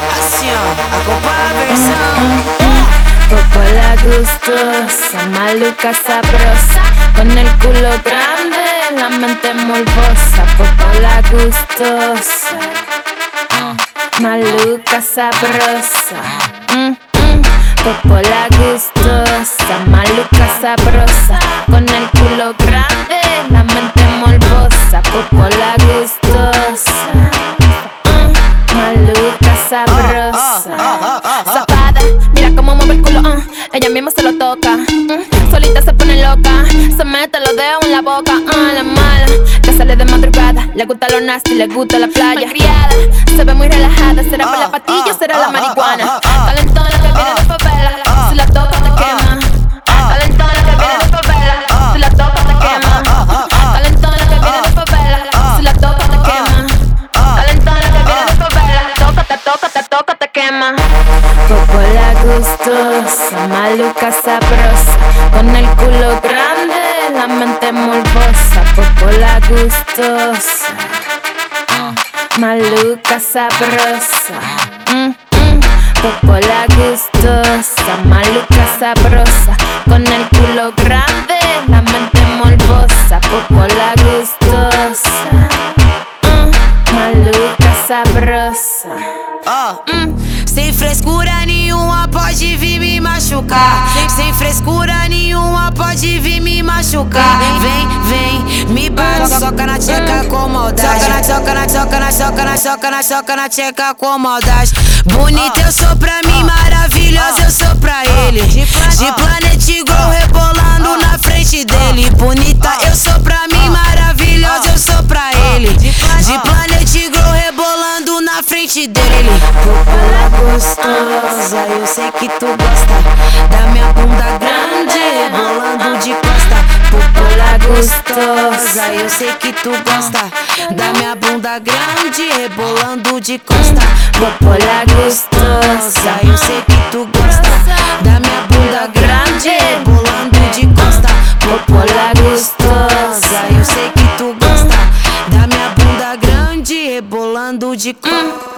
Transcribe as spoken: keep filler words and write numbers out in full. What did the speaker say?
Assim ó, acompanha a versão. Popola gustosa, maluca sabrosa, con el culo grande, la mente morbosa. Popola gustosa, maluca sabrosa. Mm, mm. Popola gustosa, maluca sabrosa, con el culo grande, la mente morbosa. Popola gustosa, mm, maluca sabrosa. Zapada, mira cómo mueve el culo, uh, ella misma se lo toca, uh, solita se pone loca, se mete los dedos en la boca, uh, la mala, que sale de madrugada, le gusta lo nasty, le gusta la playa. Malcriada, se ve muy relajada, será por la pastilla o será la marihuana. Calentona que viene de favela, si la toca te quema. Calentona que viene de favela, si la toca te quema. Calentona que viene de favela, si la toca te quema. Calentona que viene de favela, toca, te toca, te toca, te quema. Popola gustosa, maluca sabrosa, con el culo grande, la mente morbosa. Popola gustosa, maluca sabrosa. Mm, mm. Popola gustosa, maluca sabrosa, con el culo grande, la mente morbosa. Popola gustosa, mm, maluca sabrosa. Mm. Sem frescura nenhuma pode vir me machucar. Sem frescura nenhuma pode vir me machucar. Vem, vem, me bate, soca na tcheca com maldade. Soca na, soca na, soca na, soca na, soca na, soca na tcheca com maldade. Bonita eu sou pra mim, maravilhosa eu sou pra ele. De Planet Grow rebolando na frente dele. Bonita eu sou pra mim, maravilhosa eu sou pra ele. De Planet Grow rebolando na frente dele. Popola gostosa, eu sei que tu gosta da minha bunda grande rebolando de costa. Popola gostosa, eu sei que tu gosta da minha bunda grande rebolando de costa. Popola gostosa, Eu sei que tu gosta da minha bunda grande rebolando de costa. Popola Gostosa, eu sei que tu gosta da minha bunda grande rebolando de costa.